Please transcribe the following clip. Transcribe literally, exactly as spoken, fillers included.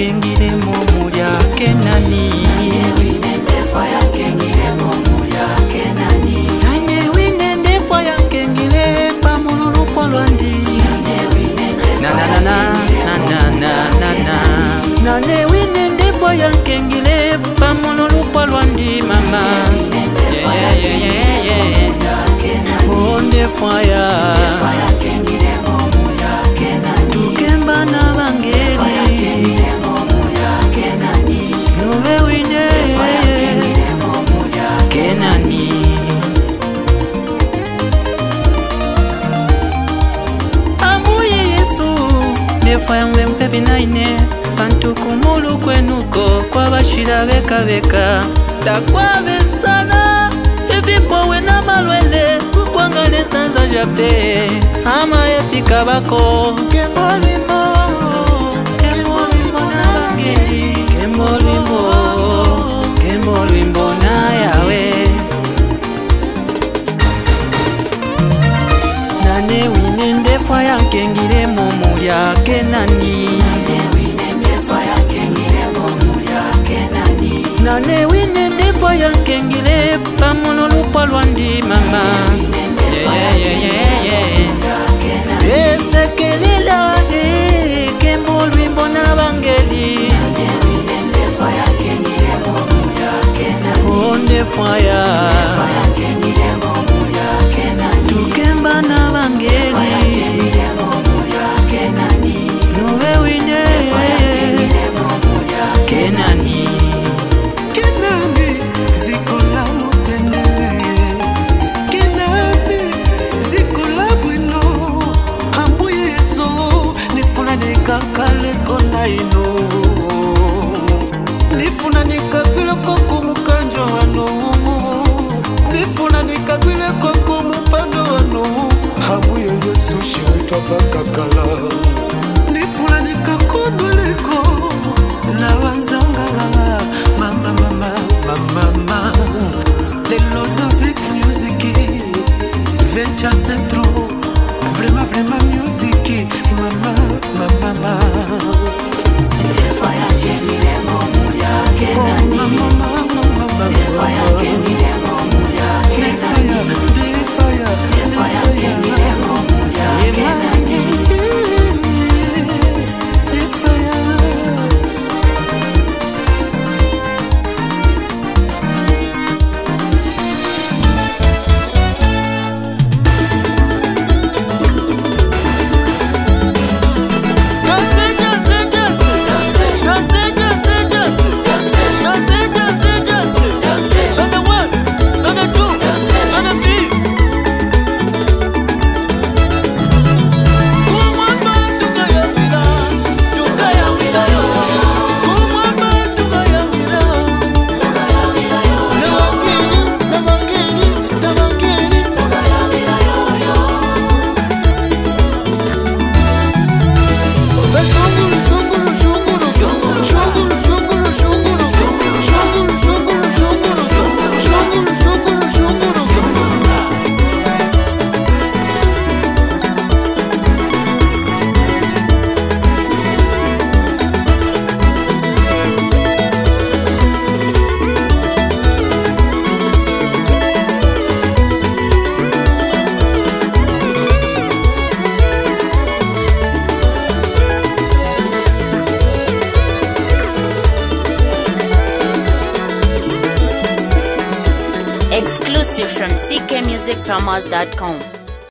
yankengile mumulya kenani Nefwa yankengile mumulya kenani Nane nefwa yankengile pamululu polwandi Na na na na na na na na na Nane wine nefwa yankengile pamululu polwandi mama Yeah yeah yeah yeah Oh nefwa ya Tukemba na bangeli Nowe wine Kenani Ambuye Yesu Nefwa yangwe mpepi naine Pantu kumulu kwenuko Kwa bashira beka beka Takwa besana Evipo wena malwele Kukwangane sanza jape Ama yefika bako Kembo lwimbo Kembo lwimbo na bangeli Kembo lwimbo Kembo lwimbo na yawe Nane wine ndefwa yankengile mumulya kenani Nane wine ndefwa yankengile pamululu polwandi mama Yeah yeah yeah yeah Esekelila ne Kembo lwimbo na bangeli Oh ndefwa ya Tukemba na bangeli Nowe wine Kenani Kenani zikola mutendele Kenani zikola bwino Ambuye Yesu nifuna nikakale kona ino Nifuna nikagwile koko mukanjo wano Nifuna nikagwile koko mupando wano Ambuye Yesu shiwitwa bakakala Nifuna nikakondoleko Na wanzanga Mama mama mama mama Les Lodovic music Vecha c'est trop Vraiment vraiment music Mama mama mama Nefwa yankengile mumulya kenani Mama mama mama Nefwa yankengile mumulya kenani Defaya Nefwa yankengile mumulya kenani Defaya Exclusive from C K music promos dot com.